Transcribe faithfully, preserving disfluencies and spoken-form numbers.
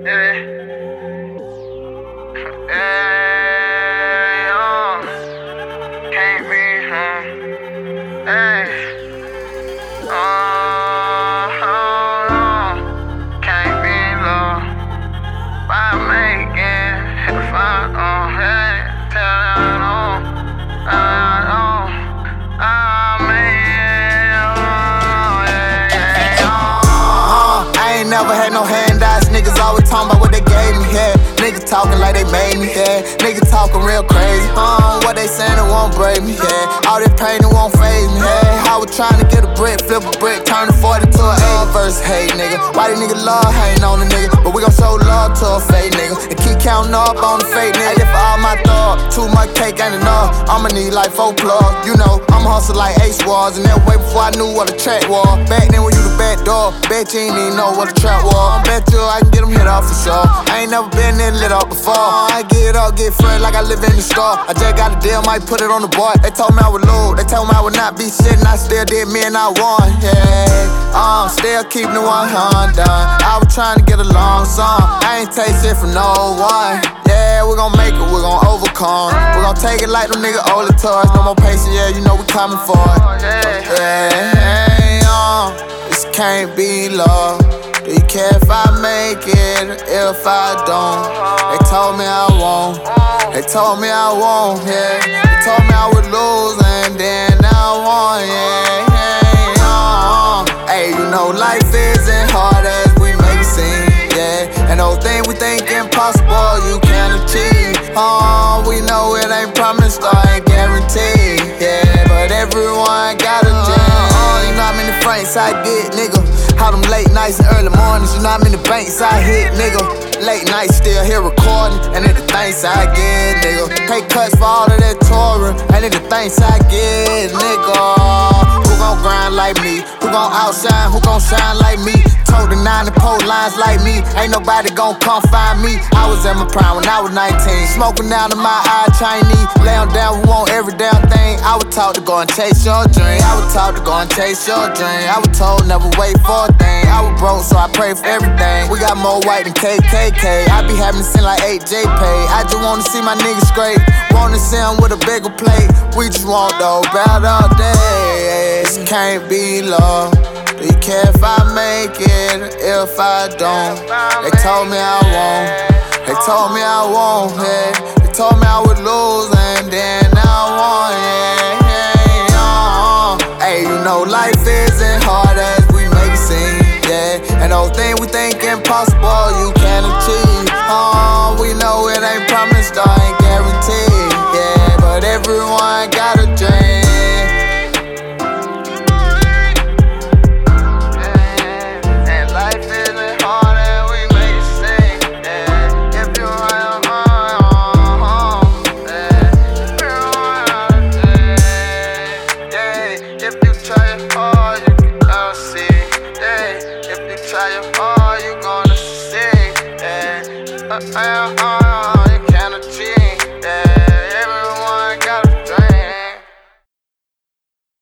Yeah. Hey, uh, can't be, huh? Hey, uh, uh, can't be low. Why make it if I, uh, hey, tell y'all no, I know, I made it, oh, yeah, yeah, oh. Uh, I ain't never had no handouts. Niggas always talking about what they gave me, yeah. Niggas talking like they made me, yeah. Niggas talking real crazy. Uh, what they saying it won't break me, yeah. All this pain it won't phase me, yeah. I was trying to get a brick, flip a brick, turn a forty to an eighty verse, hey nigga. Why these niggas love hating on the nigga? But we gon' show love to a fake nigga and keep counting up on the fake nigga. I live for all my thug, too much cake ain't enough. I'ma need like four plugs, you know. I'ma hustle like Ace was, and that way before I knew what a track was. Back then when you the back door, bet you ain't even know what a trap was. Bet you I can get them hit off for sure. I ain't never been in lit up before. I get up, get fresh like I live in the store. I just got a deal, might put it on the board. They told me I would lose, they told me I would not be shit, and I still did me and I won. Yeah, um, still keeping the one hundred done. I was trying to get a long song. I ain't take shit from no one. Yeah, we gon' make it, we gon' overcome. We gon' take it like them niggas older toys. No more patience, yeah, you know we coming for it. Yeah, um, this can't be love. Do you care if I make it, if I don't? They told me I won't, they told me I won't, yeah. They told me I would lose and then I won, yeah, yeah, uh. Hey, you know life isn't hard as we make it seem, yeah. And those things we think impossible, you can't achieve. Oh, we know it ain't promised or ain't guaranteed, yeah. But everyone got a dream. Oh, you know how many francs I get, nigga. How them late nights and early mornings, you know how many banks I hit, nigga. Late nights still here recording, and it the thanks I get, nigga. Pay cuts for all of that touring, and it the thanks I get, nigga. Who gon' grind like me? Who gon' outshine? Who gon' shine like me? Told the nine and pole lines like me. Ain't nobody gon' come find me. I was at my prime when I was nineteen, smoking down to my eye Chinese. Lay 'em down, we want every damn thing. I was taught to go and chase your dream. I was taught to go and chase your dream. I was told never wait for a thing. I was broke, so I pray for everything. We got more white than K K K. I be having to send like eight J pay. I just wanna see my niggas straight. Wanna see 'em with a bigger plate. We just want those better days. Can't be love. Do you care if I make it, if I don't? They told me I won't, they told me I won't, yeah. They told me I would lose and then I won, yeah, yeah, uh. Hey, you know life isn't hard as we make it seem, yeah. And those things we think impossible, you can't achieve. Oh, we know it ain't promised or ain't guaranteed, yeah. But everyone got a dream. If you try it hard, you can uh, see. Yeah. If you try it hard, you gonna see. Yeah. Uh, uh, uh.